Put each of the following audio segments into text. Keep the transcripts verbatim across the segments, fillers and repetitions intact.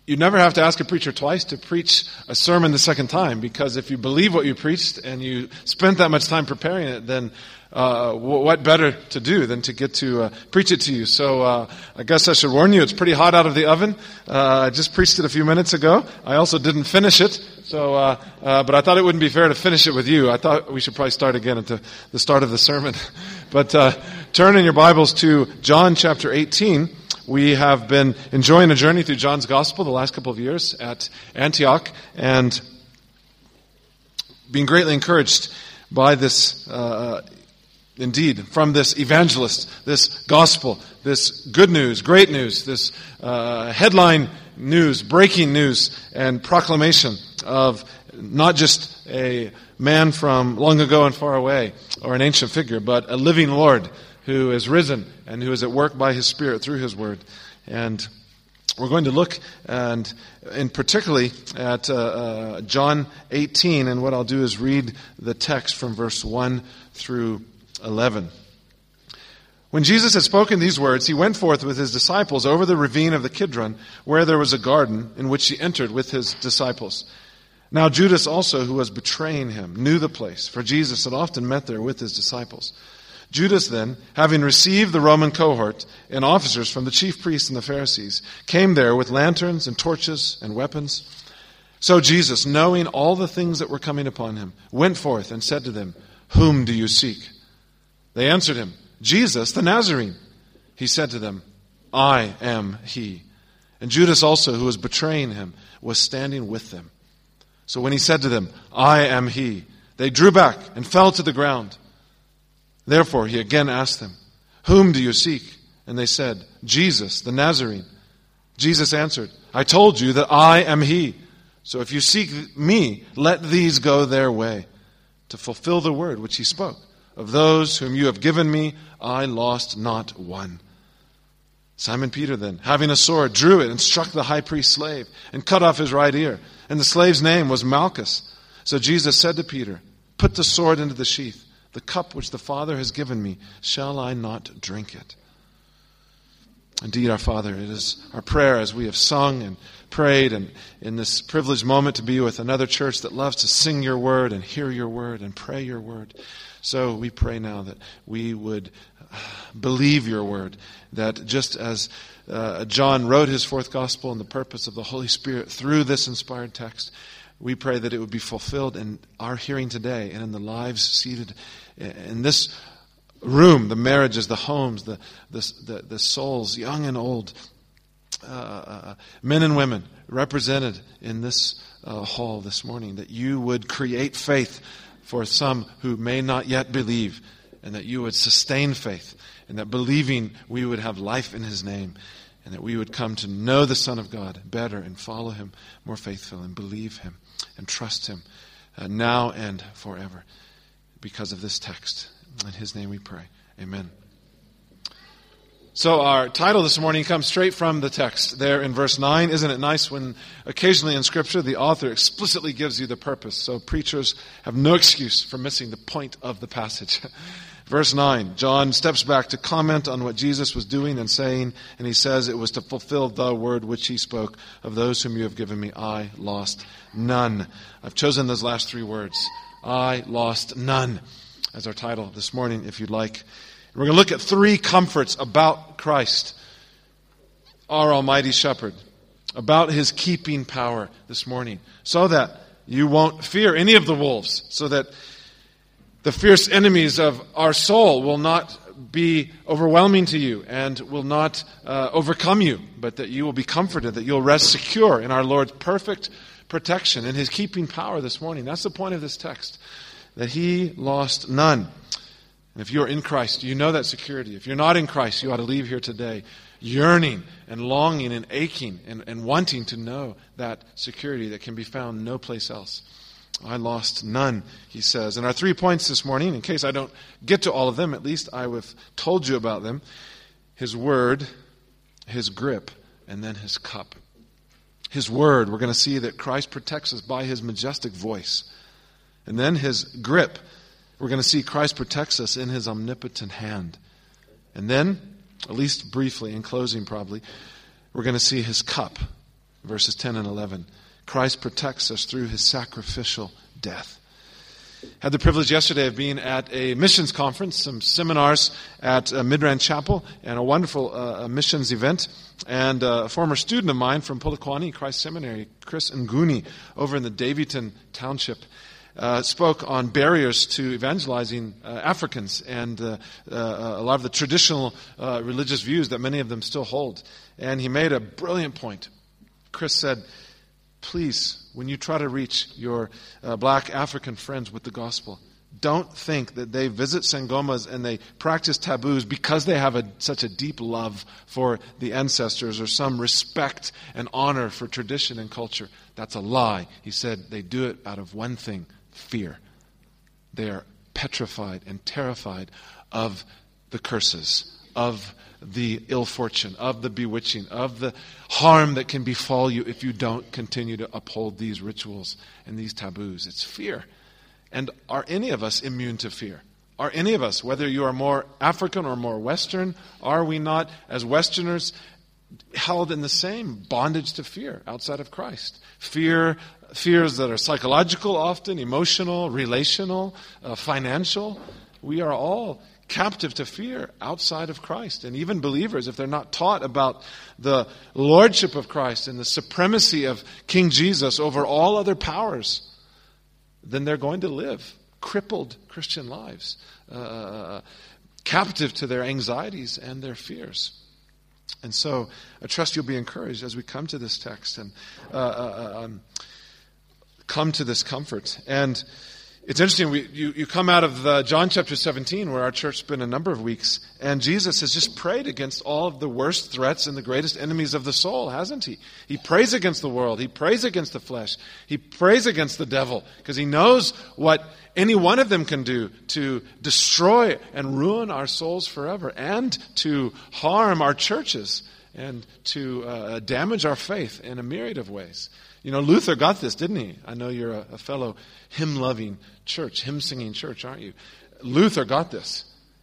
you never have to ask a preacher twice to preach a sermon the second time, because if you believe what you preached and you spent that much time preparing it, then uh, what better to do than to get to uh, preach it to you? So uh, I guess I should warn you, it's pretty hot out of the oven. Uh, I just preached it a few minutes ago. I also didn't finish it, so uh, uh, but I thought it wouldn't be fair to finish it with you. I thought we should probably start again at the, the start of the sermon. But uh, turn in your Bibles to John chapter eighteen. We have been enjoying a journey through John's Gospel the last couple of years at Antioch, and being greatly encouraged by this, uh, indeed, from this evangelist, this gospel, this good news, great news, this uh, headline news, breaking news, and proclamation of not just a man from long ago and far away, or an ancient figure, but a living Lord who is risen and who is at work by His Spirit through His Word. And we're going to look, and in particularly at uh, uh, John eighteen, and what I'll do is read the text from verse one through eleven. When Jesus had spoken these words, He went forth with His disciples over the ravine of the Kidron, where there was a garden, in which He entered with His disciples. Now Judas also, who was betraying Him, knew the place, for Jesus had often met there with His disciples. Judas then, having received the Roman cohort and officers from the chief priests and the Pharisees, came there with lanterns and torches and weapons. So Jesus, knowing all the things that were coming upon Him, went forth and said to them, "Whom do you seek?" They answered Him, "Jesus the Nazarene." He said to them, "I am He." And Judas also, who was betraying Him, was standing with them. So when He said to them, "I am He," they drew back and fell to the ground. Therefore He again asked them, "Whom do you seek?" And they said, "Jesus the Nazarene." Jesus answered, "I told you that I am He. So if you seek Me, let these go their way." To fulfill the word which He spoke, "Of those whom you have given Me, I lost not one." Simon Peter then, having a sword, drew it and struck the high priest's slave and cut off his right ear. And the slave's name was Malchus. So Jesus said to Peter, "Put the sword into the sheath. The cup which the Father has given Me, shall I not drink it?" Indeed, our Father, it is our prayer as we have sung and prayed, and in this privileged moment to be with another church that loves to sing Your word and hear Your word and pray Your word. So we pray now that we would believe Your word, that just as uh, John wrote his fourth gospel in the purpose of the Holy Spirit through this inspired text, we pray that it would be fulfilled in our hearing today and in the lives seated in this room, the marriages, the homes, the the the, the souls, young and old, uh, men and women represented in this uh, hall this morning, that You would create faith for some who may not yet believe, and that You would sustain faith, and that believing we would have life in His name, and that we would come to know the Son of God better and follow Him more faithfully and believe Him and trust Him uh, now and forever because of this text. In His name we pray. Amen. So our title this morning comes straight from the text there in verse nine. Isn't it nice when occasionally in Scripture the author explicitly gives you the purpose, so preachers have no excuse for missing the point of the passage. Verse nine, John steps back to comment on what Jesus was doing and saying, and he says, "It was to fulfill the word which He spoke, of those whom You have given Me, I lost none." I've chosen those last three words, "I lost none," as our title this morning, if you'd like. We're going to look at three comforts about Christ, our Almighty Shepherd, about His keeping power this morning, so that you won't fear any of the wolves, so that the fierce enemies of our soul will not be overwhelming to you and will not uh, overcome you, but that you will be comforted, that you'll rest secure in our Lord's perfect protection and His keeping power this morning. That's the point of this text, that He lost none. And if you're in Christ, you know that security. If you're not in Christ, you ought to leave here today yearning and longing and aching and, and wanting to know that security that can be found no place else. I lost none, he says. And our three points this morning, in case I don't get to all of them, at least I have told you about them. His word, His grip, and then His cup. His word, we're going to see that Christ protects us by His majestic voice. And then His grip, we're going to see Christ protects us in His omnipotent hand. And then, at least briefly, in closing probably, we're going to see His cup. verses ten and eleven. Christ protects us through his sacrificial death. Had the privilege yesterday of being at a missions conference, some seminars at uh, Midrand Chapel, and a wonderful uh, missions event. And uh, a former student of mine from Polokwane Christ Seminary, Chris Nguni, over in the Davyton Township, uh, spoke on barriers to evangelizing uh, Africans and uh, uh, a lot of the traditional uh, religious views that many of them still hold. And he made a brilliant point. Chris said, please, when you try to reach your uh, black African friends with the gospel, don't think that they visit Sangomas and they practice taboos because they have a, such a deep love for the ancestors or some respect and honor for tradition and culture. That's a lie. He said they do it out of one thing, fear. They are petrified and terrified of the curses, of the ill fortune, of the bewitching, of the harm that can befall you if you don't continue to uphold these rituals and these taboos. It's fear. And are any of us immune to fear? Are any of us, whether you are more African or more Western, are we not, as Westerners, held in the same bondage to fear outside of Christ? Fear, fears that are psychological often, emotional, relational, uh, financial. We are all captive to fear outside of Christ. And even believers, if they're not taught about the lordship of Christ and the supremacy of King Jesus over all other powers, then they're going to live crippled Christian lives, uh, captive to their anxieties and their fears. And so I trust you'll be encouraged as we come to this text and uh, uh, um, come to this comfort. And it's interesting, we, you, you come out of uh, John chapter seventeen, where our church has been a number of weeks, and Jesus has just prayed against all of the worst threats and the greatest enemies of the soul, hasn't he? He prays against the world. He prays against the flesh. He prays against the devil, because he knows what any one of them can do to destroy and ruin our souls forever, and to harm our churches, and to uh, damage our faith in a myriad of ways. You know, Luther got this, didn't he? I know you're a, a fellow hymn-loving church, hymn-singing church, aren't you? Luther got this.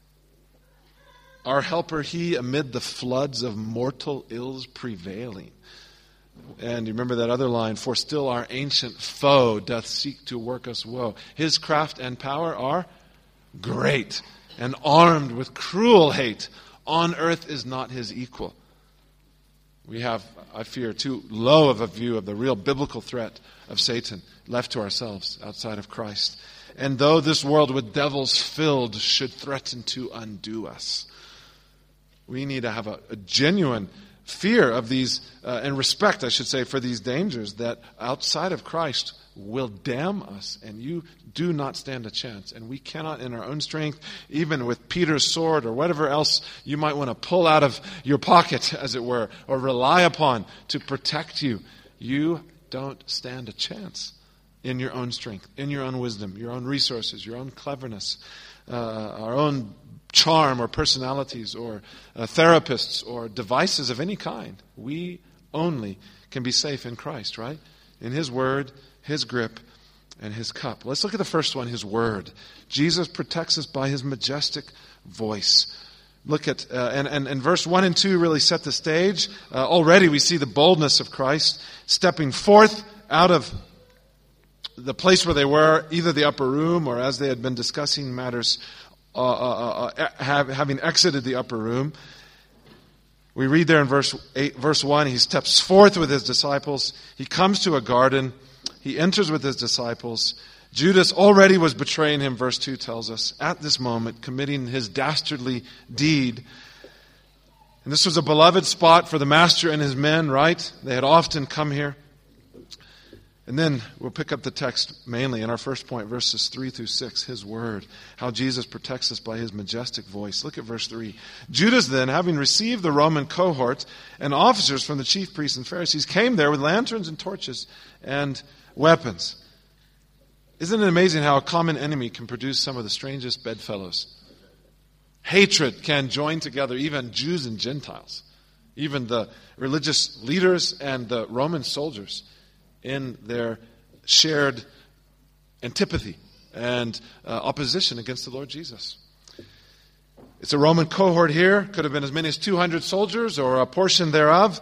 Our helper, he amid the floods of mortal ills prevailing. And you remember that other line, for still our ancient foe doth seek to work us woe. His craft and power are great, and armed with cruel hate. On earth is not his equal. We have, I fear, too low of a view of the real biblical threat of Satan left to ourselves outside of Christ. And though this world with devils filled should threaten to undo us, we need to have a, a genuine fear of these, uh, and respect, I should say, for these dangers that outside of Christ will damn us, and you do not stand a chance. And we cannot in our own strength, even with Peter's sword or whatever else you might want to pull out of your pocket, as it were, or rely upon to protect you. You don't stand a chance in your own strength, in your own wisdom, your own resources, your own cleverness, uh, our own charm or personalities or uh, therapists or devices of any kind. We only can be safe in Christ, right? In His Word, His grip, and His cup. Let's look at the first one, His Word. Jesus protects us by His majestic voice. Look at, uh, and, and, and verse one and two really set the stage. Uh, already we see the boldness of Christ stepping forth out of the place where they were, either the upper room or as they had been discussing matters, uh, uh, uh, have, having exited the upper room. We read there in verse eight, verse one, He steps forth with His disciples. He comes to a garden. He enters with His disciples. Judas already was betraying Him, verse two tells us, at this moment, committing his dastardly deed. And this was a beloved spot for the Master and His men, right? They had often come here. And then we'll pick up the text mainly in our first point, verses three through six, His Word, how Jesus protects us by His majestic voice. Look at verse three. Judas then, having received the Roman cohort and officers from the chief priests and Pharisees, came there with lanterns and torches and weapons. Isn't it amazing how a common enemy can produce some of the strangest bedfellows? Hatred can join together even Jews and Gentiles, even the religious leaders and the Roman soldiers, in their shared antipathy and uh, opposition against the Lord Jesus. It's a Roman cohort here. Could have been as many as two hundred soldiers or a portion thereof.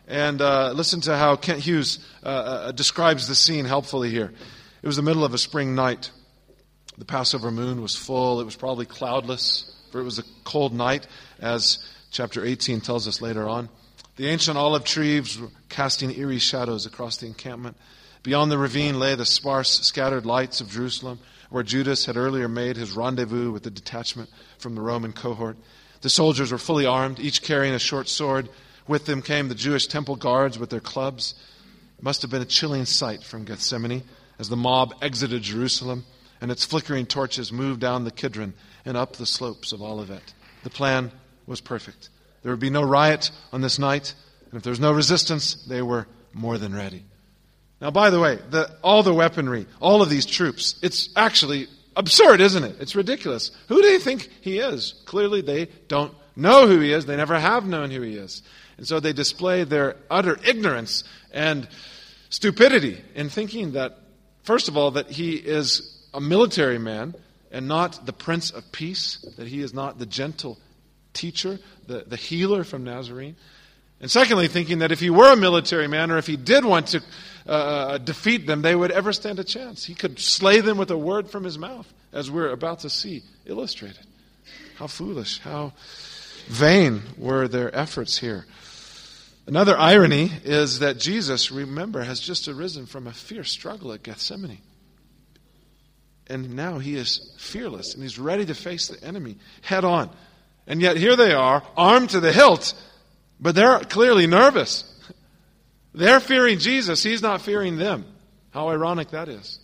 And uh, listen to how Kent Hughes uh, uh, describes the scene helpfully here. It was the middle of a spring night. The Passover moon was full. It was probably cloudless, for it was a cold night, as chapter eighteen tells us later on. The ancient olive trees were casting eerie shadows across the encampment. Beyond the ravine lay the sparse, scattered lights of Jerusalem, where Judas had earlier made his rendezvous with the detachment from the Roman cohort. The soldiers were fully armed, each carrying a short sword. With them came the Jewish temple guards with their clubs. It must have been a chilling sight from Gethsemane as the mob exited Jerusalem and its flickering torches moved down the Kidron and up the slopes of Olivet. The plan was perfect. There would be no riot on this night, and if there was no resistance, they were more than ready. Now, by the way, the, all the weaponry, all of these troops, it's actually absurd, isn't it? It's ridiculous. Who do they think he is? Clearly, they don't know who he is. They never have known who he is. And so they display their utter ignorance and stupidity in thinking that, first of all, that he is a military man and not the Prince of Peace, that he is not the gentle teacher, the, the healer from Nazarene. And secondly, thinking that if he were a military man, or if he did want to uh, defeat them, they would ever stand a chance. He could slay them with a word from his mouth, as we're about to see illustrated. How foolish, how vain were their efforts here. Another irony is that Jesus, remember, has just arisen from a fierce struggle at Gethsemane. And now he is fearless, and he's ready to face the enemy head on. And yet here they are, armed to the hilt, but they're clearly nervous. They're fearing Jesus. He's not fearing them. How ironic that is.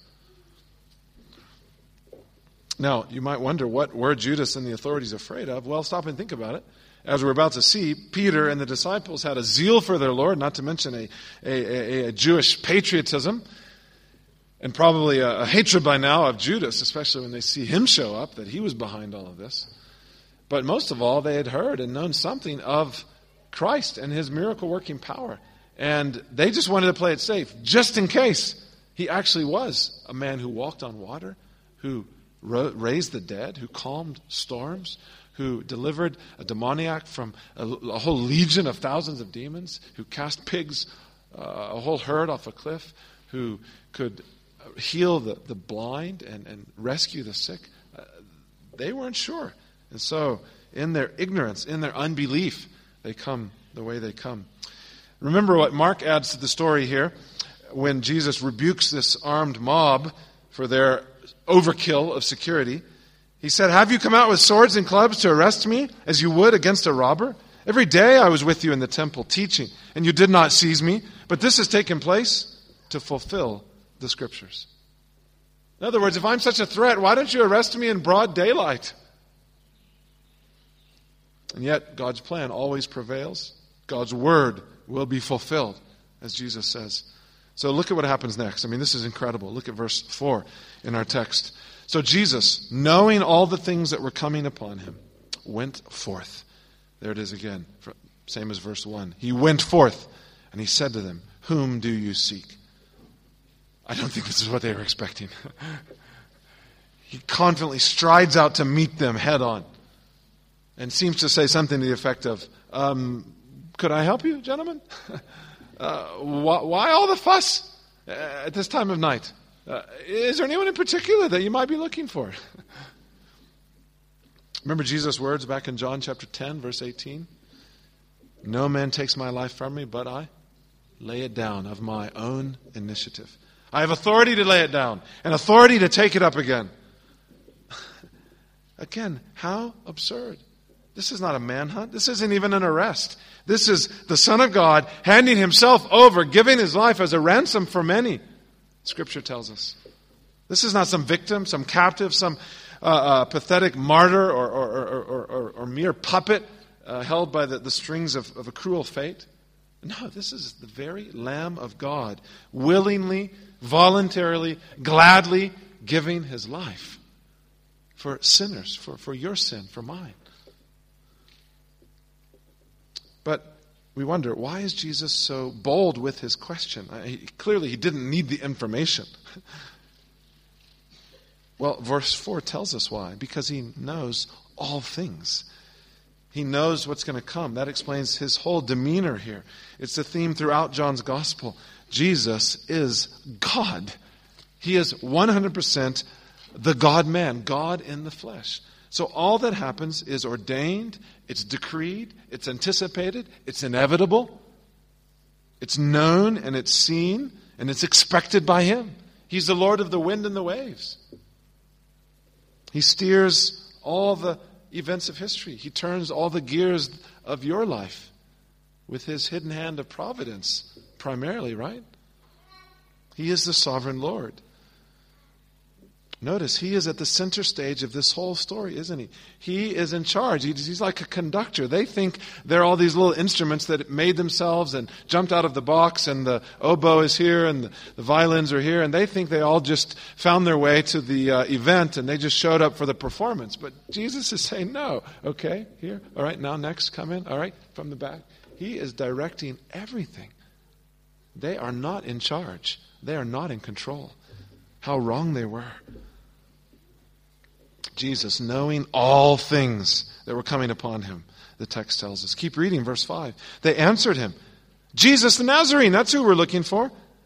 Now, you might wonder, what were Judas and the authorities afraid of? Well, stop and think about it. As we're about to see, Peter and the disciples had a zeal for their Lord, not to mention a, a, a, a Jewish patriotism, and probably a, a hatred by now of Judas, especially when they see him show up, that he was behind all of this. But most of all, they had heard and known something of Christ and his miracle-working power. And they just wanted to play it safe, just in case he actually was a man who walked on water, who ro- raised the dead, who calmed storms, who delivered a demoniac from a, a whole legion of thousands of demons, who cast pigs, uh, a whole herd off a cliff, who could heal the, the blind and, and rescue the sick. Uh, they weren't sure. And so, in their ignorance, in their unbelief, they come the way they come. Remember what Mark adds to the story here when Jesus rebukes this armed mob for their overkill of security. He said, "Have you come out with swords and clubs to arrest me as you would against a robber? Every day I was with you in the temple teaching, and you did not seize me. But this has taken place to fulfill the Scriptures." In other words, if I'm such a threat, why don't you arrest me in broad daylight? And yet, God's plan always prevails. God's word will be fulfilled, as Jesus says. So look at what happens next. I mean, this is incredible. Look at verse four in our text. So Jesus, knowing all the things that were coming upon him, went forth. There it is again, same as verse one. He went forth, and he said to them, "Whom do you seek?" I don't think this is what they were expecting. He confidently strides out to meet them head on and seems to say something to the effect of, um, could I help you, gentlemen? uh, why, why all the fuss uh, at this time of night? Uh, is there anyone in particular that you might be looking for? Remember Jesus' words back in John chapter ten, verse eighteen? "No man takes my life from me, but I lay it down of my own initiative." I have authority to lay it down and authority to take it up again. Again, how absurd. This is not a manhunt. This isn't even an arrest. This is the Son of God handing himself over, giving his life as a ransom for many. Scripture tells us. This is not some victim, some captive, some uh, uh, pathetic martyr or, or, or, or, or, or mere puppet uh, held by the, the strings of, of a cruel fate. No, this is the very Lamb of God, willingly, voluntarily, gladly giving his life for sinners, for, for your sin, for mine. But we wonder, why is Jesus so bold with his question? He, clearly, he didn't need the information. Well, verse four tells us why. Because he knows all things. He knows what's going to come. That explains his whole demeanor here. It's the theme throughout John's gospel. Jesus is God. He is one hundred percent the God-man, God in the flesh. So all that happens is ordained, it's decreed, it's anticipated, it's inevitable, it's known and it's seen, and it's expected by him. He's the Lord of the wind and the waves. He steers all the events of history. He turns all the gears of your life with his hidden hand of providence, primarily, right? He is the sovereign Lord. Notice, he is at the center stage of this whole story, isn't he? He is in charge. He's like a conductor. They think they're all these little instruments that made themselves and jumped out of the box, and the oboe is here and the, the violins are here, and they think they all just found their way to the uh, event and they just showed up for the performance. But Jesus is saying, no, okay, here, all right, now next, come in, all right, from the back. He is directing everything. They are not in charge. They are not in control. How wrong they were. Jesus, knowing all things that were coming upon him, the text tells us. Keep reading, verse five. They answered him, Jesus the Nazarene, that's who we're looking for.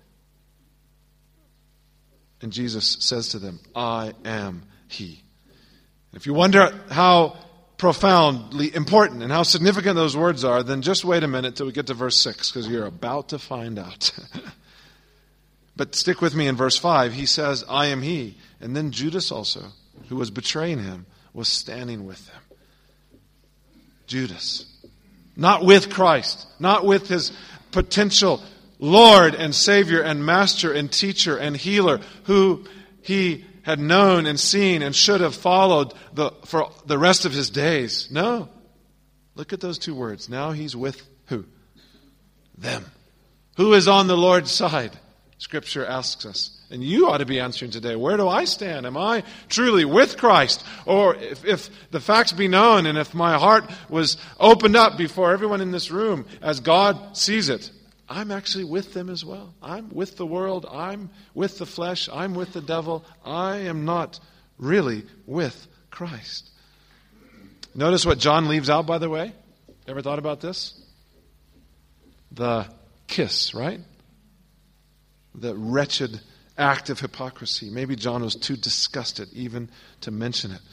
And Jesus says to them, I am he. If you wonder how profoundly important and how significant those words are, then just wait a minute till we get to verse six, because you're about to find out. But stick with me in verse five. He says, I am he. And then Judas also, who was betraying him, was standing with them. Judas. Not with Christ. Not with his potential Lord and Savior and Master and Teacher and Healer, who he had known and seen and should have followed the, for the rest of his days. No. Look at those two words. Now he's with who? Them. Who is on the Lord's side? Scripture asks us. And you ought to be answering today, where do I stand? Am I truly with Christ? Or if, if the facts be known and if my heart was opened up before everyone in this room as God sees it, I'm actually with them as well. I'm with the world. I'm with the flesh. I'm with the devil. I am not really with Christ. Notice what John leaves out, by the way. Ever thought about this? The kiss, right? The wretched act of hypocrisy. Maybe John was too disgusted even to mention it.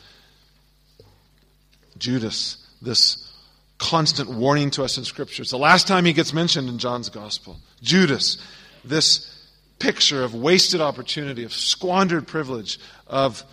Judas, this constant warning to us in Scripture. It's the last time he gets mentioned in John's Gospel. Judas, this picture of wasted opportunity, of squandered privilege, of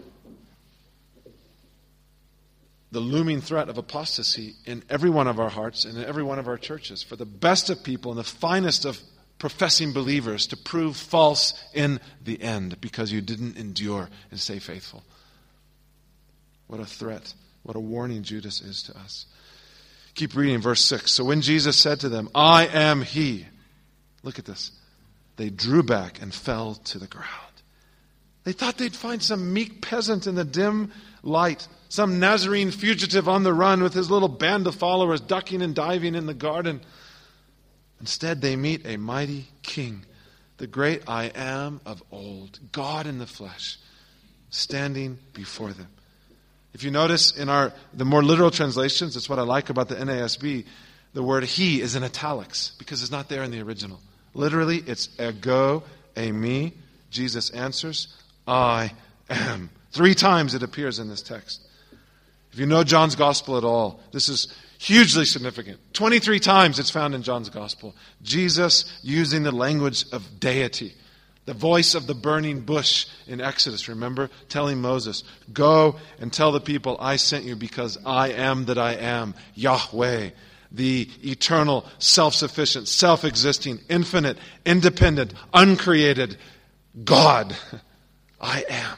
the looming threat of apostasy in every one of our hearts and in every one of our churches. For the best of people and the finest of professing believers to prove false in the end because you didn't endure and stay faithful. What a threat, what a warning Judas is to us. Keep reading verse six. So when Jesus said to them, I am he. Look at this. They drew back and fell to the ground. They thought they'd find some meek peasant in the dim light, some Nazarene fugitive on the run with his little band of followers ducking and diving in the garden. Instead, they meet a mighty king, the great I am of old, God in the flesh, standing before them. If you notice in our the more literal translations, that's what I like about the N A S B, the word he is in italics because it's not there in the original. Literally, it's ego, eimi. Jesus answers, I am. Three times it appears in this text. If you know John's Gospel at all, this is hugely significant. twenty-three times it's found in John's Gospel. Jesus using the language of deity. The voice of the burning bush in Exodus, remember? Telling Moses, go and tell the people I sent you because I am that I am, Yahweh, the eternal, self-sufficient, self-existing, infinite, independent, uncreated God. I am.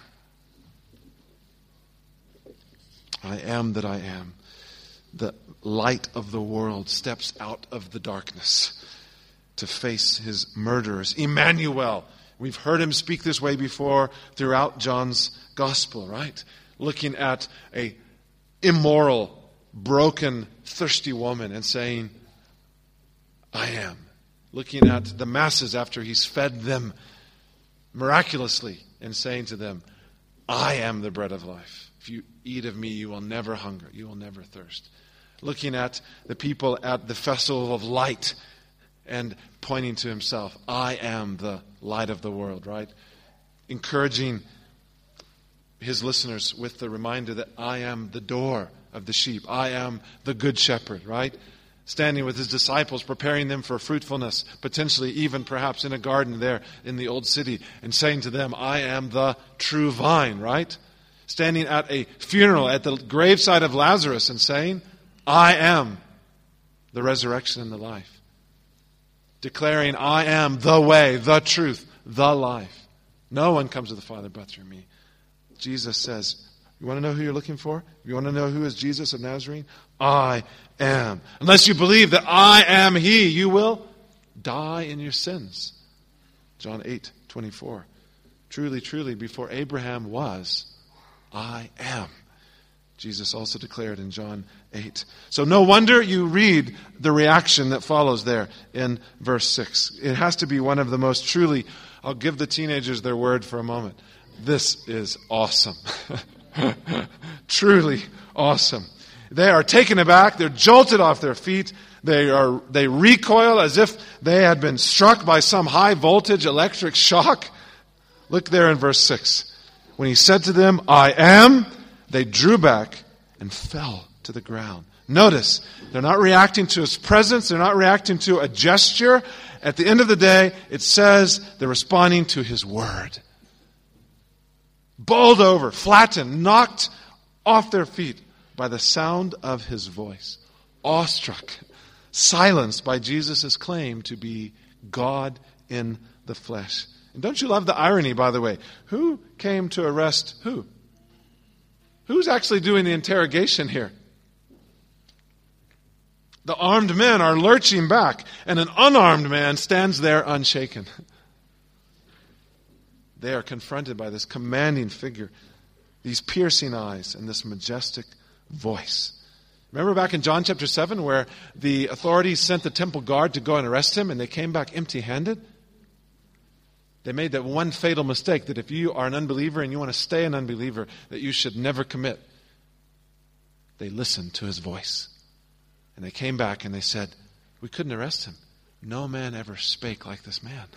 I am that I am. The light of the world steps out of the darkness to face his murderers. Emmanuel. We've heard him speak this way before throughout John's Gospel, right? Looking at a immoral, broken, thirsty woman and saying, I am. Looking at the masses after he's fed them miraculously and saying to them, I am the bread of life. If you eat of me, you will never hunger. You will never thirst. looking at the people at the festival of light and pointing to himself. I am the light of the world, right? Encouraging his listeners with the reminder that I am the door of the sheep. I am the good shepherd, right? Standing with his disciples, preparing them for fruitfulness, potentially even perhaps in a garden there in the old city, and saying to them, I am the true vine, right? Standing at a funeral at the graveside of Lazarus and saying, I am the resurrection and the life. Declaring, I am the way, the truth, the life. No one comes to the Father but through me. Jesus says, you want to know who you're looking for? You want to know who is Jesus of Nazarene? I am. Unless you believe that I am He, you will die in your sins. John eight twenty-four. Truly, truly, before Abraham was, I am. Jesus also declared in John eight. So no wonder you read the reaction that follows there in verse six. It has to be one of the most truly, I'll give the teenagers their word for a moment. This is awesome. Truly awesome. They are taken aback. They're jolted off their feet. They are they recoil as if they had been struck by some high voltage electric shock. Look there in verse six. When he said to them, I am, they drew back and fell to the ground. Notice, they're not reacting to his presence. They're not reacting to a gesture. At the end of the day, it says they're responding to his word. Bowled over, flattened, knocked off their feet by the sound of his voice. Awestruck, silenced by Jesus' claim to be God in the flesh. And don't you love the irony, by the way? Who came to arrest who? Who's actually doing the interrogation here? The armed men are lurching back, and an unarmed man stands there unshaken. They are confronted by this commanding figure, these piercing eyes, and this majestic voice. Remember back in John chapter seven where the authorities sent the temple guard to go and arrest him, and they came back empty-handed? They made that one fatal mistake that if you are an unbeliever and you want to stay an unbeliever, that you should never commit. They listened to his voice. And they came back and they said, we couldn't arrest him. No man ever spake like this man.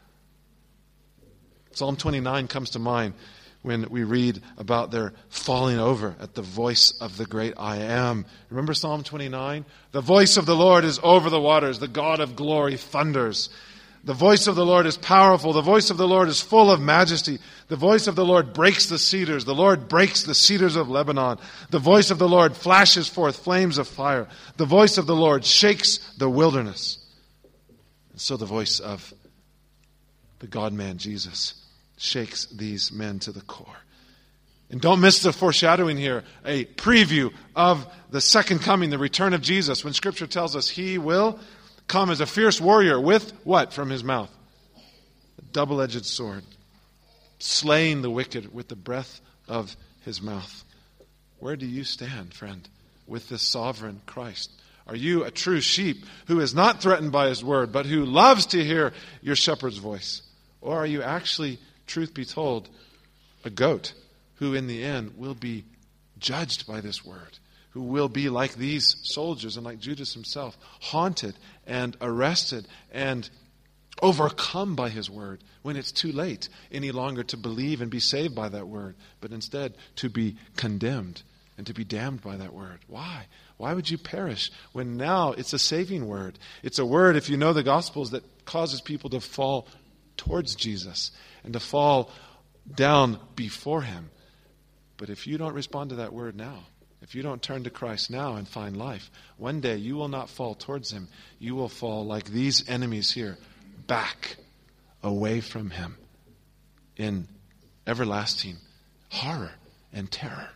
Psalm twenty-nine comes to mind when we read about their falling over at the voice of the great I am. Remember Psalm twenty-nine? The voice of the Lord is over the waters. The God of glory thunders. The voice of the Lord is powerful. The voice of the Lord is full of majesty. The voice of the Lord breaks the cedars. The Lord breaks the cedars of Lebanon. The voice of the Lord flashes forth flames of fire. The voice of the Lord shakes the wilderness. And so the voice of the God-man Jesus shakes these men to the core. And don't miss the foreshadowing here, a preview of the second coming, the return of Jesus, when Scripture tells us he will come as a fierce warrior with what from his mouth? A double-edged sword, slaying the wicked with the breath of his mouth. Where do you stand, friend, with this sovereign Christ? Are you a true sheep who is not threatened by his word, but who loves to hear your shepherd's voice? Or are you actually, truth be told, a goat who in the end will be judged by this word, who will be like these soldiers and like Judas himself, haunted and arrested and overcome by his word when it's too late any longer to believe and be saved by that word, but instead to be condemned and to be damned by that word. Why? Why would you perish when now it's a saving word? It's a word, if you know the Gospels, that causes people to fall towards Jesus and to fall down before him. But if you don't respond to that word now, if you don't turn to Christ now and find life, one day you will not fall towards him. You will fall like these enemies here, back, away from him, in everlasting horror and terror.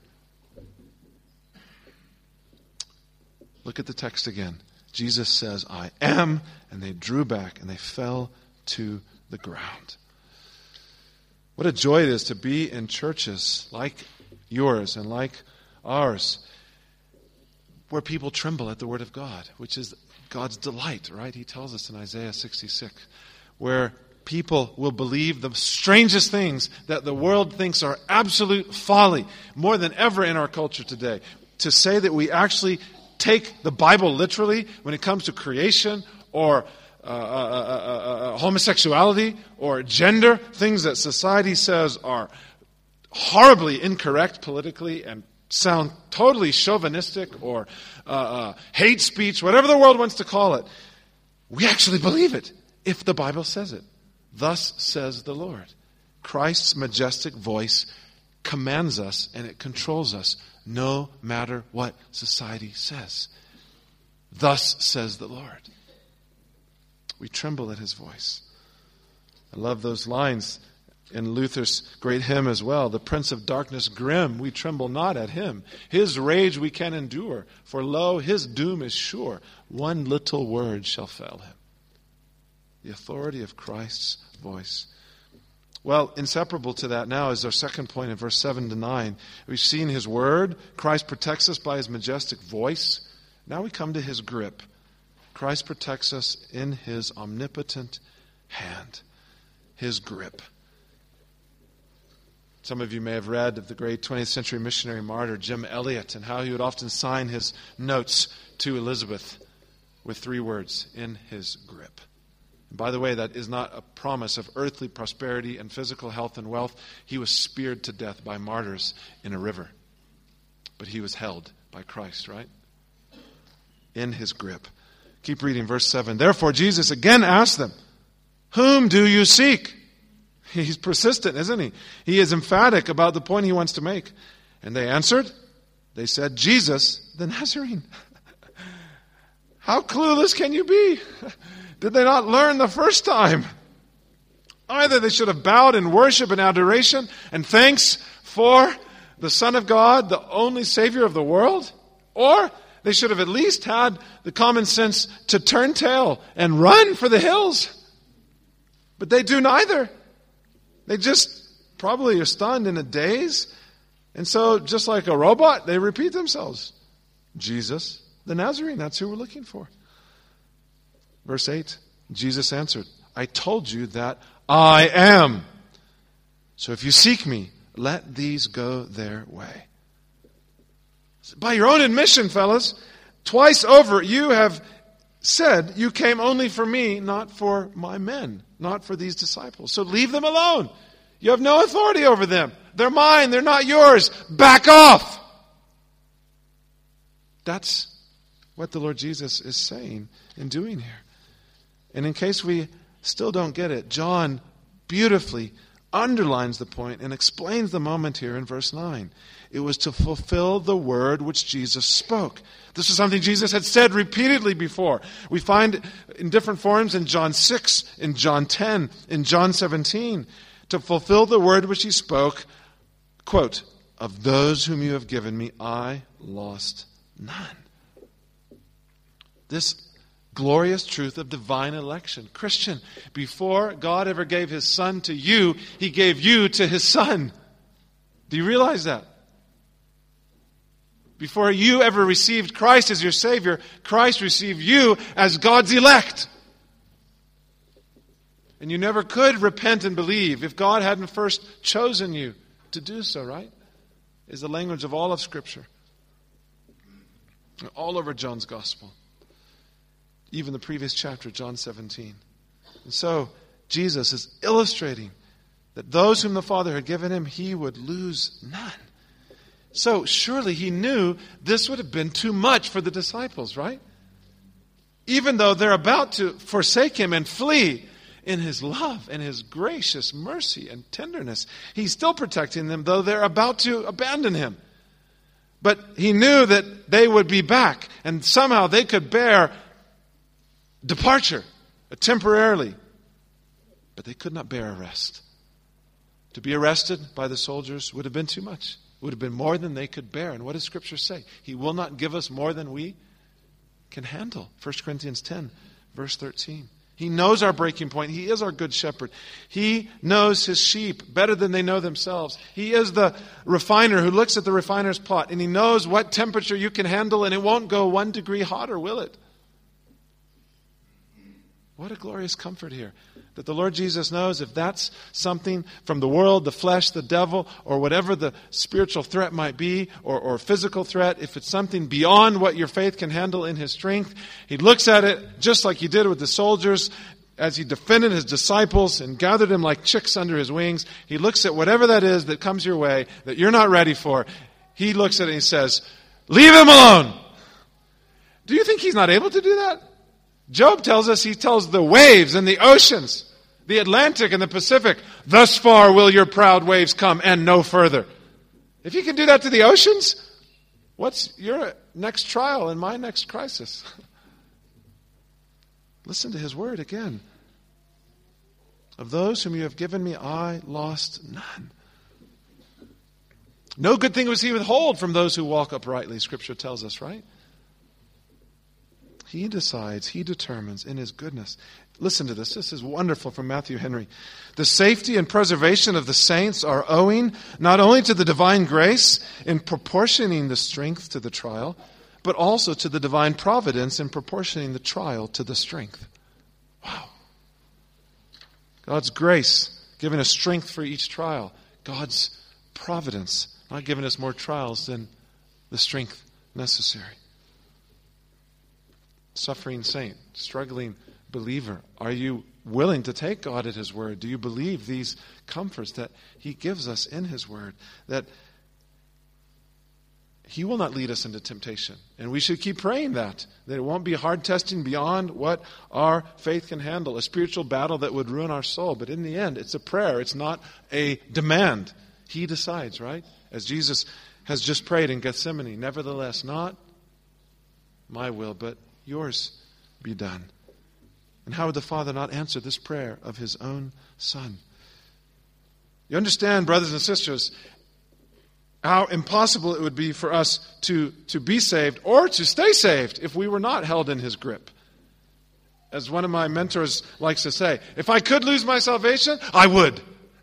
Look at the text again. Jesus says, I am, and they drew back and they fell to the ground. What a joy it is to be in churches like yours and like ours, where people tremble at the word of God, which is God's delight, right? He tells us in Isaiah sixty-six, where people will believe the strangest things that the world thinks are absolute folly, more than ever in our culture today. To say that we actually take the Bible literally when it comes to creation or uh, uh, uh, uh, homosexuality or gender, things that society says are horribly incorrect politically and sound totally chauvinistic or uh, uh, hate speech, whatever the world wants to call it. We actually believe it if the Bible says it. Thus says the Lord. Christ's majestic voice commands us and it controls us no matter what society says. Thus says the Lord. We tremble at his voice. I love those lines in Luther's great hymn as well. The Prince of Darkness grim, we tremble not at him. His rage we can endure, for lo, his doom is sure. One little word shall fell him. The authority of Christ's voice. Well, inseparable to that now is our second point in verse seven to nine. We've seen his word. Christ protects us by his majestic voice. Now we come to his grip. Christ protects us in his omnipotent hand. His grip. Some of you may have read of the great twentieth century missionary martyr Jim Elliot and how he would often sign his notes to Elizabeth with three words, in his grip. And by the way, that is not a promise of earthly prosperity and physical health and wealth. He was speared to death by martyrs in a river. But he was held by Christ, right? In his grip. Keep reading verse seven. Therefore Jesus again asked them, whom do you seek? He's persistent, isn't he? He is emphatic about the point he wants to make. And they answered, they said, Jesus the Nazarene. How clueless can you be? Did they not learn the first time? Either they should have bowed in worship and adoration and thanks for the Son of God, the only Savior of the world, or they should have at least had the common sense to turn tail and run for the hills. But they do neither. They just probably are stunned in a daze. And so, just like a robot, they repeat themselves. Jesus the Nazarene, that's who we're looking for. Verse eight, Jesus answered, I told you that I am. So if you seek me, let these go their way. By your own admission, fellas, twice over you have said you came only for me, not for my men, not for these disciples. So leave them alone. You have no authority over them. They're mine, they're not yours. Back off. That's what the Lord Jesus is saying and doing here. And in case we still don't get it, John beautifully underlines the point and explains the moment here in verse nine. It was to fulfill the word which Jesus spoke. This is something Jesus had said repeatedly before. We find in different forms in John six, in John ten, in John seventeen. To fulfill the word which he spoke, quote, of those whom you have given me, I lost none. This glorious truth of divine election. Christian, before God ever gave his Son to you, he gave you to his Son. Do you realize that? Before you ever received Christ as your Savior, Christ received you as God's elect. And you never could repent and believe if God hadn't first chosen you to do so, right? Is the language of all of Scripture. All over John's Gospel. Even the previous chapter, John seventeen. And so, Jesus is illustrating that those whom the Father had given him, he would lose none. So, surely he knew this would have been too much for the disciples, right? Even though they're about to forsake him and flee, in his love and his gracious mercy and tenderness, he's still protecting them, though they're about to abandon him. But he knew that they would be back, and somehow they could bear departure temporarily. But they could not bear arrest. To be arrested by the soldiers would have been too much. It would have been more than they could bear. And what does Scripture say? He will not give us more than we can handle. First Corinthians ten, verse thirteen. He knows our breaking point. He is our good shepherd. He knows his sheep better than they know themselves. He is the refiner who looks at the refiner's pot, and he knows what temperature you can handle, and it won't go one degree hotter, will it? What a glorious comfort here. That the Lord Jesus knows if that's something from the world, the flesh, the devil, or whatever the spiritual threat might be, or, or physical threat, if it's something beyond what your faith can handle in His strength, He looks at it just like He did with the soldiers as He defended His disciples and gathered them like chicks under His wings. He looks at whatever that is that comes your way that you're not ready for. He looks at it and He says, leave him alone. Do you think He's not able to do that? Job tells us, he tells the waves and the oceans, the Atlantic and the Pacific, thus far will your proud waves come and no further. If He can do that to the oceans, what's your next trial and my next crisis? Listen to His word again. Of those whom you have given me, I lost none. No good thing was He withhold from those who walk uprightly, Scripture tells us, right? He decides, He determines in His goodness. Listen to this. This is wonderful from Matthew Henry. The safety and preservation of the saints are owing not only to the divine grace in proportioning the strength to the trial, but also to the divine providence in proportioning the trial to the strength. Wow. God's grace giving us strength for each trial. God's providence not giving us more trials than the strength necessary. Suffering saint, struggling believer, are you willing to take God at His word? Do you believe these comforts that He gives us in His word? That He will not lead us into temptation. And we should keep praying that. That it won't be hard testing beyond what our faith can handle. A spiritual battle that would ruin our soul. But in the end, it's a prayer. It's not a demand. He decides, right? As Jesus has just prayed in Gethsemane. Nevertheless, not my will, but yours be done. And how would the Father not answer this prayer of His own Son? You understand, brothers and sisters, how impossible it would be for us to, to be saved or to stay saved if we were not held in His grip. As one of my mentors likes to say, if I could lose my salvation, I would.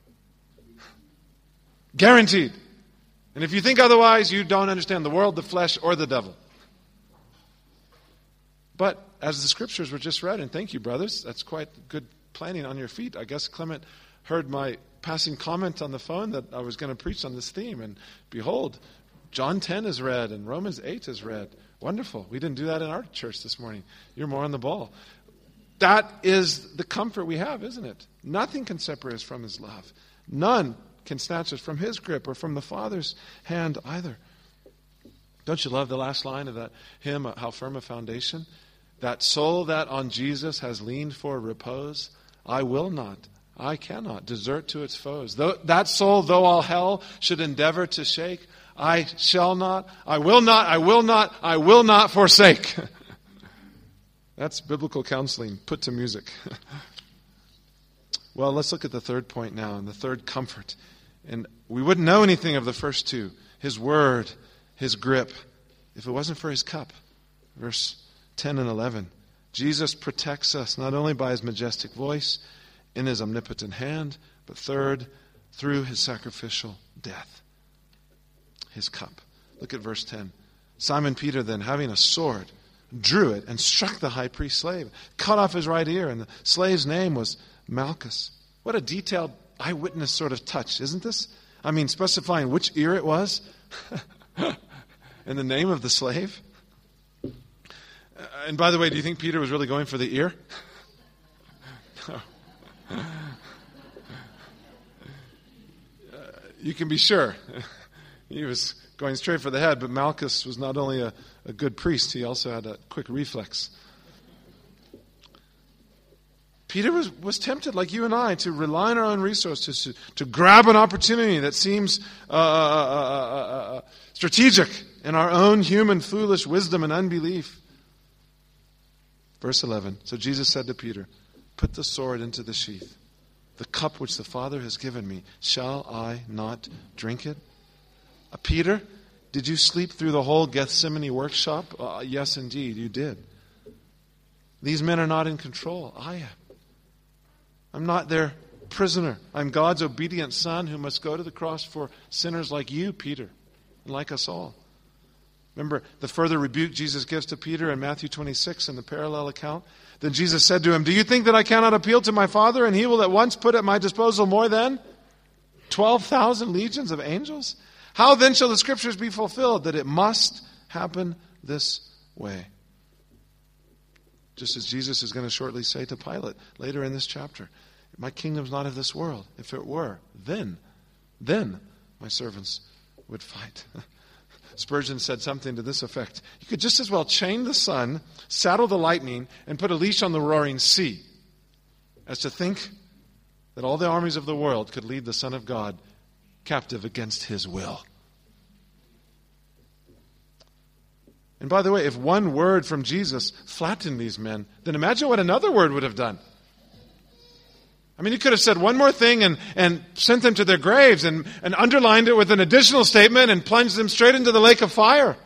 Guaranteed. And if you think otherwise, you don't understand the world, the flesh, or the devil. But as the scriptures were just read, and thank you, brothers, that's quite good planning on your feet. I guess Clement heard my passing comment on the phone that I was going to preach on this theme. And behold, John ten is read and Romans eight is read. Wonderful. We didn't do that in our church this morning. You're more on the ball. That is the comfort we have, isn't it? Nothing can separate us from His love. None can snatch us from His grip or from the Father's hand either. Don't you love the last line of that hymn, How Firm a Foundation? That soul that on Jesus has leaned for repose, I will not, I cannot desert to its foes. Though, that soul, though all hell should endeavor to shake, I shall not, I will not, I will not, I will not forsake. That's biblical counseling put to music. Well, let's look at the third point now, and the third comfort. And we wouldn't know anything of the first two. His word, His grip, if it wasn't for His cup. Verse ten and eleven. Jesus protects us not only by His majestic voice, in His omnipotent hand, but third, through His sacrificial death. His cup. Look at verse ten. Simon Peter then, having a sword, drew it and struck the high priest's slave, cut off his right ear, and the slave's name was Malchus. What a detailed eyewitness sort of touch, isn't this? I mean, specifying which ear it was and the name of the slave. Uh, and by the way, do you think Peter was really going for the ear? No. Uh, you can be sure. He was going straight for the head, but Malchus was not only a, a good priest, he also had a quick reflex. Peter was, was tempted, like you and I, to rely on our own resources, to, to grab an opportunity that seems uh, uh, uh, uh, strategic in our own human foolish wisdom and unbelief. Verse eleven, so Jesus said to Peter, put the sword into the sheath. The cup which the Father has given me, shall I not drink it? Uh, Peter, did you sleep through the whole Gethsemane workshop? Uh, yes, indeed, you did. These men are not in control. I am. I'm not their prisoner. I'm God's obedient son who must go to the cross for sinners like you, Peter, and like us all. Remember the further rebuke Jesus gives to Peter in Matthew twenty-six in the parallel account? Then Jesus said to him, do you think that I cannot appeal to my Father, and he will at once put at my disposal more than twelve thousand legions of angels? How then shall the Scriptures be fulfilled, that it must happen this way? Just as Jesus is going to shortly say to Pilate later in this chapter, my kingdom's not of this world. If it were, then, then my servants would fight. Spurgeon said something to this effect. You could just as well chain the sun, saddle the lightning, and put a leash on the roaring sea, as to think that all the armies of the world could lead the Son of God captive against his will. And by the way, if one word from Jesus flattened these men, then imagine what another word would have done. I mean, he could have said one more thing and, and sent them to their graves and, and underlined it with an additional statement and plunged them straight into the lake of fire.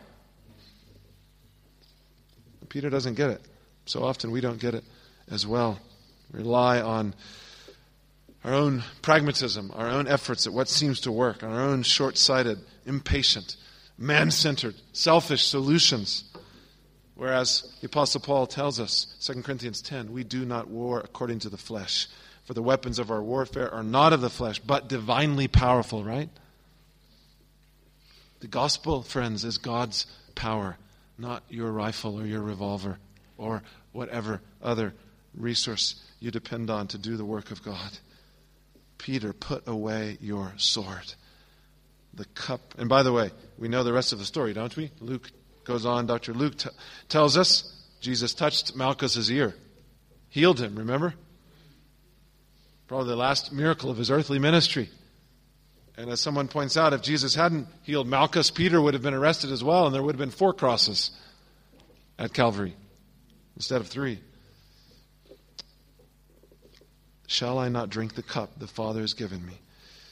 Peter doesn't get it. So often we don't get it as well. We rely on our own pragmatism, our own efforts at what seems to work, our own short-sighted, impatient, man-centered, selfish solutions. Whereas the Apostle Paul tells us, Second Corinthians ten, we do not war according to the flesh. For the weapons of our warfare are not of the flesh, but divinely powerful, right? The gospel, friends, is God's power, not your rifle or your revolver or whatever other resource you depend on to do the work of God. Peter, put away your sword. The cup, and by the way, we know the rest of the story, don't we? Luke goes on, Doctor Luke t- tells us, Jesus touched Malchus' ear, healed him, remember? Probably the last miracle of his earthly ministry. And as someone points out, if Jesus hadn't healed Malchus, Peter would have been arrested as well, and there would have been four crosses at Calvary instead of three. Shall I not drink the cup the Father has given me?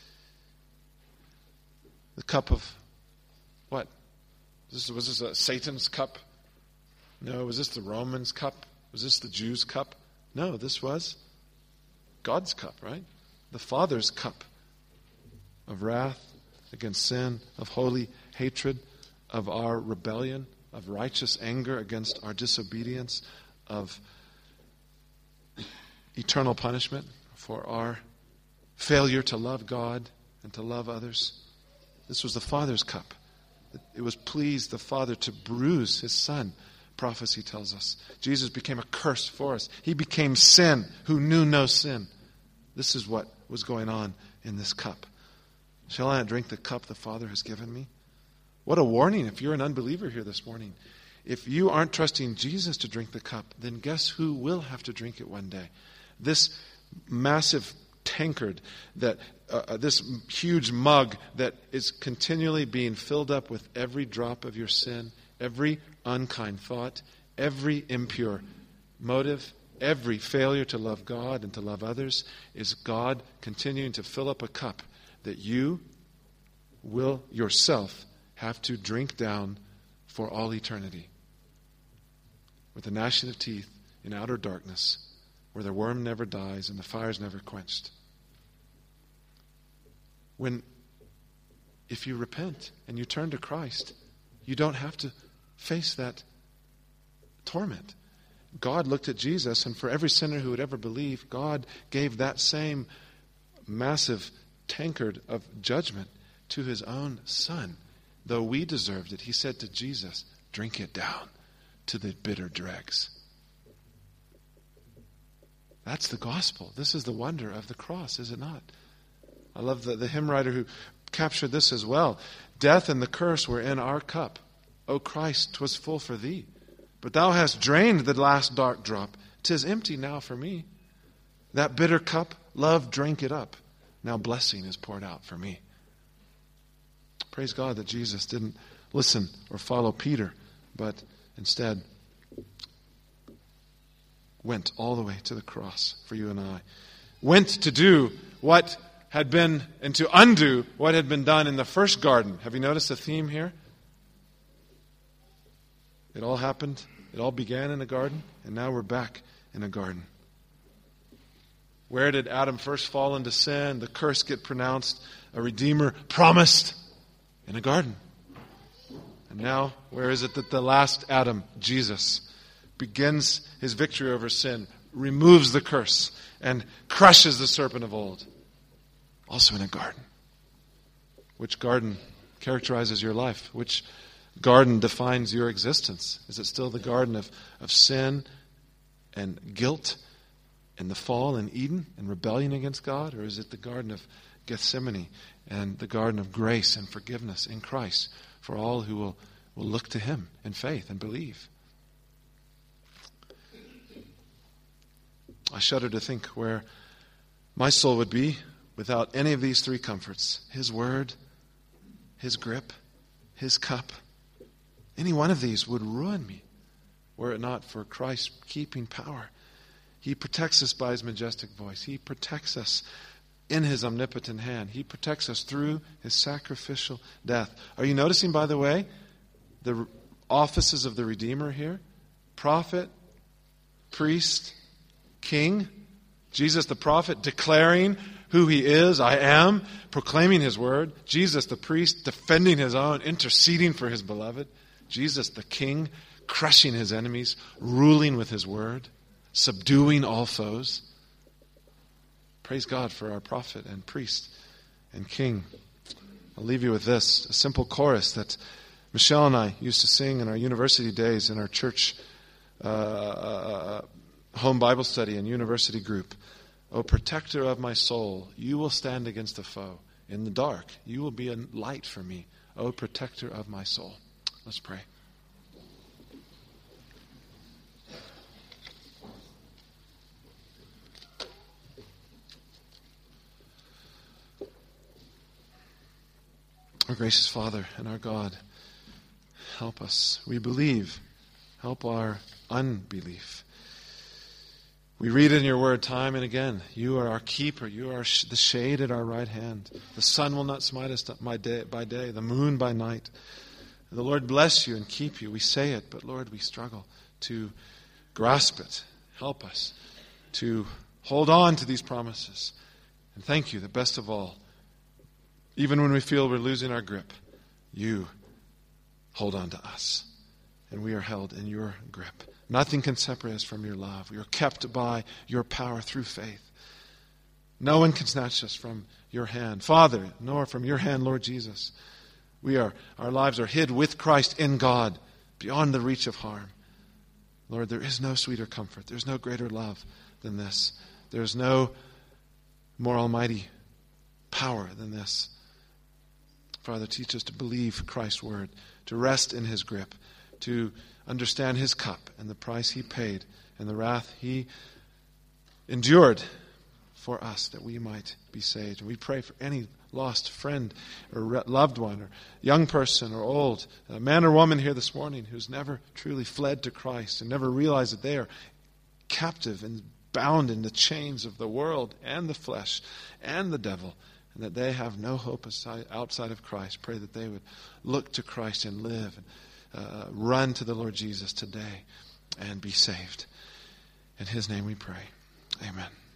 The cup of what? Was this, was this a Satan's cup? No. Was this the Romans' cup? Was this the Jews' cup? No, this was God's cup, right? The Father's cup of wrath against sin, of holy hatred, of our rebellion, of righteous anger against our disobedience, of eternal punishment for our failure to love God and to love others. This was the Father's cup. It was pleased the Father to bruise his Son, prophecy tells us. Jesus became a curse for us. He became sin who knew no sin. This is what was going on in this cup. Shall I not drink the cup the Father has given me? What a warning if you're an unbeliever here this morning. If you aren't trusting Jesus to drink the cup, then guess who will have to drink it one day? This massive tankard, that uh, this huge mug that is continually being filled up with every drop of your sin, every unkind thought, every impure motive, every failure to love God and to love others, is God continuing to fill up a cup that you will yourself have to drink down for all eternity. With the gnashing of teeth in outer darkness, where the worm never dies and the fire is never quenched. When, if you repent and you turn to Christ, you don't have to face that torment. God looked at Jesus, and for every sinner who would ever believe, God gave that same massive tankard of judgment to his own Son. Though we deserved it, he said to Jesus, drink it down to the bitter dregs. That's the gospel. This is the wonder of the cross, is it not? I love the, the hymn writer who captured this as well. Death and the curse were in our cup. O Christ, 'twas full for thee. But thou hast drained the last dark drop. 'Tis empty now for me. That bitter cup, love drank it up. Now blessing is poured out for me. Praise God that Jesus didn't listen or follow Peter, but instead went all the way to the cross for you and I. Went to do what had been, and to undo what had been done in the first garden. Have you noticed the theme here? It all happened, it all began in a garden, and now we're back in a garden. Where did Adam first fall into sin? The curse get pronounced, a Redeemer promised in a garden. And now, where is it that the last Adam, Jesus, begins his victory over sin, removes the curse, and crushes the serpent of old? Also in a garden. Which garden characterizes your life? Which garden defines your existence? Is it still the garden of, of sin and guilt and the fall in Eden and rebellion against God? Or is it the garden of Gethsemane and the garden of grace and forgiveness in Christ for all who will, will look to him in faith and believe? I shudder to think where my soul would be without any of these three comforts. His word, his grip, his cup. Any one of these would ruin me were it not for Christ's keeping power. He protects us by his majestic voice. He protects us in his omnipotent hand. He protects us through his sacrificial death. Are you noticing, by the way, the offices of the Redeemer here? Prophet, priest, king. Jesus the prophet declaring who he is, I am, proclaiming his word. Jesus the priest defending his own, interceding for his beloved. Jesus the king crushing his enemies, ruling with his word, subduing all foes. Praise God for our prophet and priest and king. I'll leave you with this, a simple chorus that Michelle and I used to sing in our university days in our church uh, uh, home Bible study and university group. O protector of my soul, you will stand against the foe. In the dark, you will be a light for me. O protector of my soul. Let's pray. Our gracious Father and our God, help us. We believe. Help our unbelief. We read in your word time and again, you are our keeper. You are the shade at our right hand. The sun will not smite us by day, by day, the moon by night. The Lord bless you and keep you. We say it, but Lord, we struggle to grasp it. Help us to hold on to these promises. And thank you, the best of all, even when we feel we're losing our grip, you hold on to us. And we are held in your grip. Nothing can separate us from your love. We are kept by your power through faith. No one can snatch us from your hand, Father, nor from your hand, Lord Jesus. We are, our lives are hid with Christ in God, beyond the reach of harm. Lord, there is no sweeter comfort. There's no greater love than this. There's no more almighty power than this. Father, teach us to believe Christ's word, to rest in his grip, to understand his cup and the price he paid and the wrath he endured for us that we might be saved. And we pray for any lost friend or loved one or young person or old, a man or woman here this morning who's never truly fled to Christ and never realized that they are captive and bound in the chains of the world and the flesh and the devil, and that they have no hope outside of Christ. Pray that they would look to Christ and live and uh, run to the Lord Jesus today and be saved. In his name we pray. Amen.